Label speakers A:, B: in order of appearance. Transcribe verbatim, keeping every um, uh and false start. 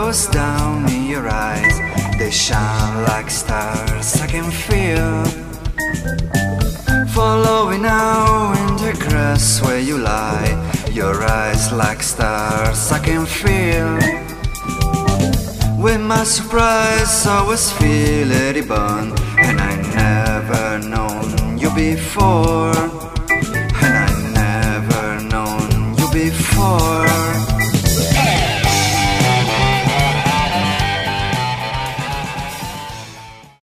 A: goes down in your eyes. They shine like stars, I can feel. Following now in the grass where you lie. Your eyes like stars, I can feel. With my surprise, always feel it burn. And I never known you before. And I never known you before.